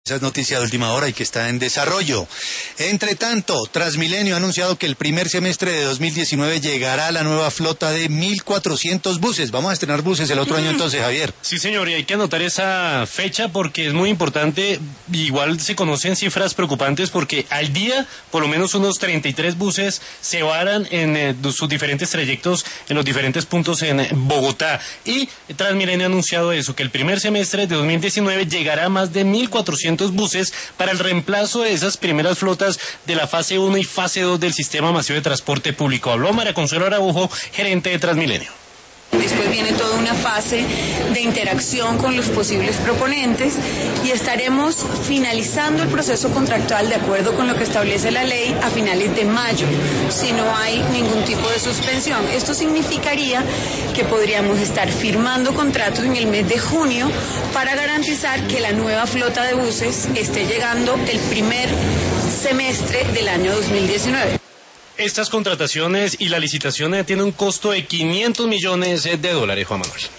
Esa es noticia de última hora y que está en desarrollo. Entre tanto, Transmilenio ha anunciado que el primer semestre de 2019 llegará la nueva flota de 1.400 buses. Vamos a estrenar buses el otro año entonces, Javier. Sí, señor, y hay que anotar esa fecha porque es muy importante. Igual se conocen cifras preocupantes porque al día por lo menos unos 33 buses se varan en sus diferentes trayectos en los diferentes puntos en Bogotá. Y Transmilenio ha anunciado eso, que el primer semestre de 2019 llegará a más de 1.400 buses para el reemplazo de esas primeras flotas de la fase 1 y fase 2 del sistema masivo de transporte público. Habló María Consuelo Araujo, gerente de Transmilenio. Después viene toda una fase de interacción con los posibles proponentes y estaremos finalizando el proceso contractual de acuerdo con lo que establece la ley a finales de mayo, si no hay ningún tipo de suspensión. Esto significaría que podríamos estar firmando contratos en el mes de junio para garantizar que la nueva flota de buses esté llegando el primer semestre del año 2019. Estas contrataciones y la licitación tienen un costo de $500 millones, Juan Manuel.